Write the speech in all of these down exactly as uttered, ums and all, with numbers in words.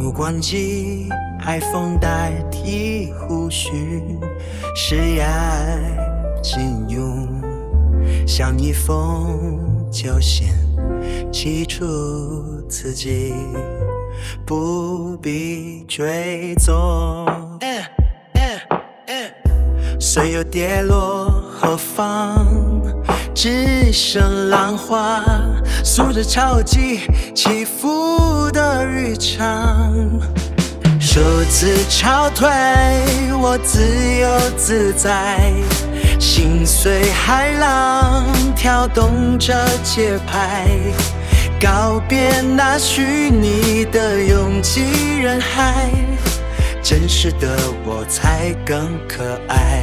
目光机 iPhone 代替胡须，是爱金庸，像一封旧信，寄出自己，不必追踪。虽有跌落何妨，只剩浪花，数着潮汐起伏的日常。数字潮退，我自由自在，心随海浪，跳动着节拍，告别那虚拟的拥挤人海，真实的我才更可爱。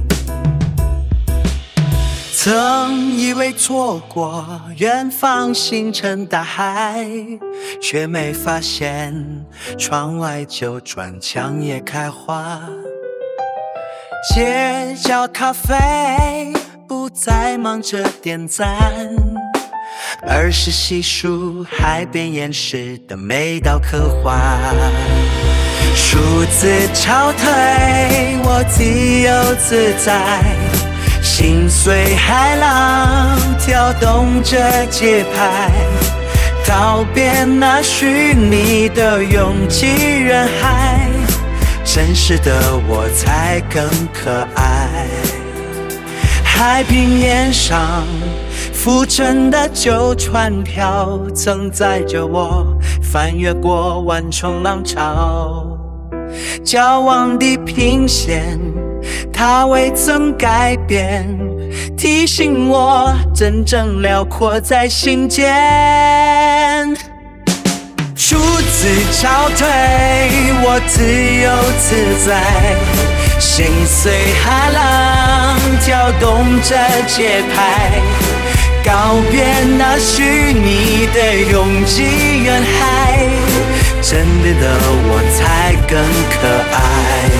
曾以为错过远方星辰大海，却没发现窗外就转墙也开花。街角咖啡不再忙着点赞，而是细数海边岩石的美到刻画。数字潮退，我自由自在，心随海浪，跳动着节拍，告别那虚拟的拥挤人海，真实的我才更可爱。海平面上浮沉的旧船票，曾载着我翻越过万重浪潮。交往地平线，它未曾改变，提醒我真正辽阔在心间。数字潮退，我自由自在，心随海浪，跳动着节拍，告别那虚拟的拥挤人海，真的的我才更可爱。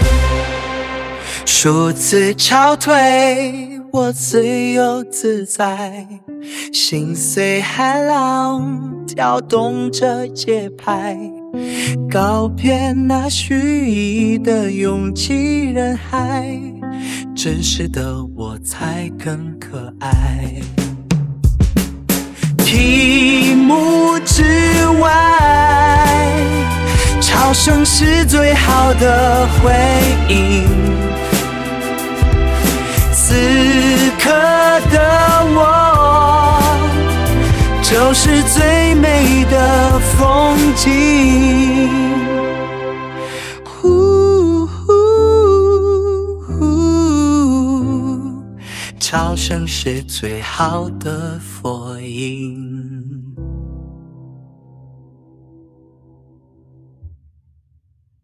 数字潮退，我自由自在，心随海浪，跳动着节拍，告别那虚拟的拥挤人海，真实的我才更可爱。屏幕之外，潮声是最好的回应，此刻的我就是最美的风景。呼呼呼，潮声是最好的佛音。